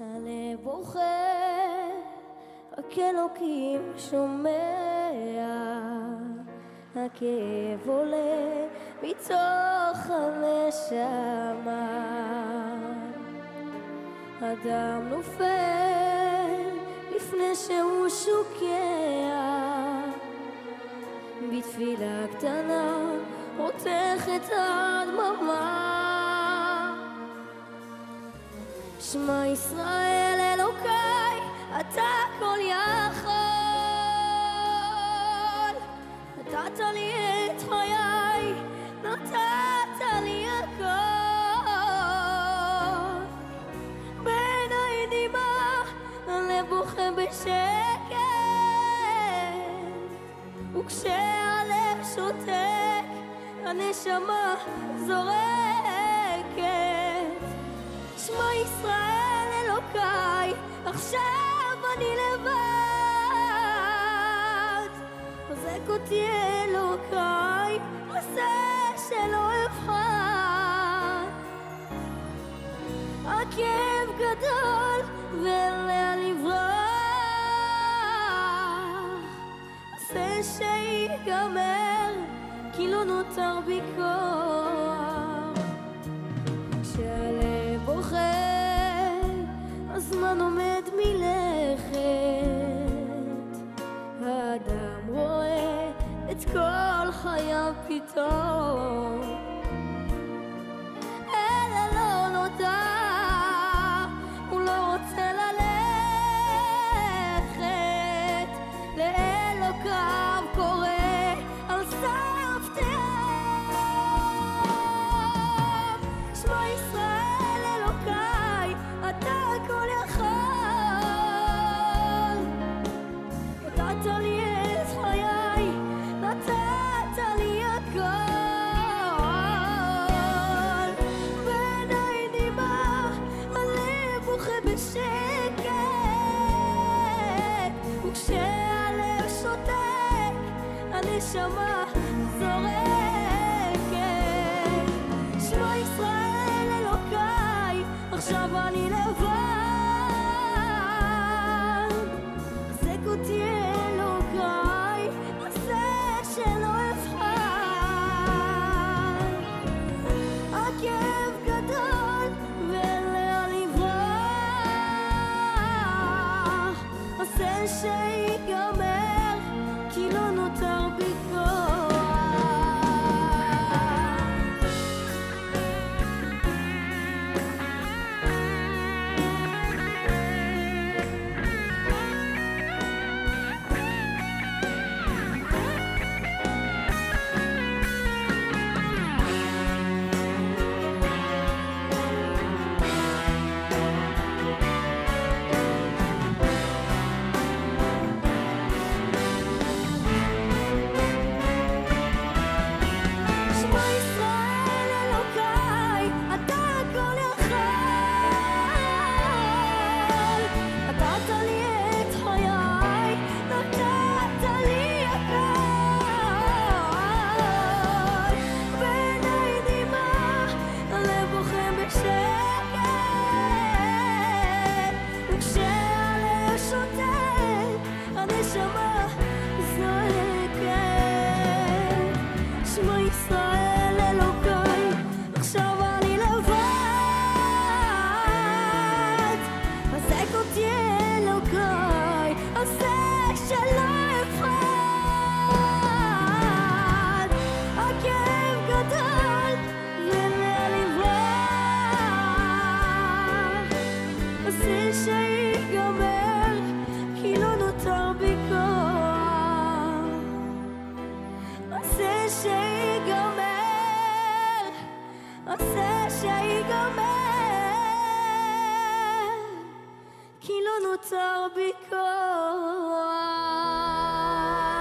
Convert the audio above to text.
כשהלב בוכה, רק אלוקים שומע, הכאב עולה מתוך הנשמה. אדם נופל לפני שהוא שוקע, בתפילה קטנה רותח את הדממה. שמע ישראל אלוקיי, אתה כל יכול, נתת לי את חיי, נתת לי הכל. בעיניי דמעה, הלב בוכה בשקט, וכשהלב שותק, הנשמה זורקת. שמע ישראל אלוקיי, עכשיו אני לבד. חזק אותי אלוקיי, עשה שלא אבחר. הכאב גדול ולאן לברוח, עשה שיגמר כי לא נותר בי כוח. כשהלב בוכה, הזמן עומד מלכת, האדם רואה את כל חייו פתאום, אלא לא נותר, הוא לא רוצה ללכת, לאלוקיו קורא על סף תהום. שמע ישראל אלוקיי, אתה הכל יכול, נתת לי את חיי, נתת לי הכל. בעיניי דמעה, הלב בוכה בשקט, וכשהלב שותק, הנשמה זורקת. שמע ישראל אלוקיי, עכשיו אני לבד. חזק אותי אלוקיי, עשה שלא אבחר. הכאב גדול ולאן לברוח, עשה שיגמר כי לא נותר בי כוח. עשה שיגמר כי לא נותר בי כוח.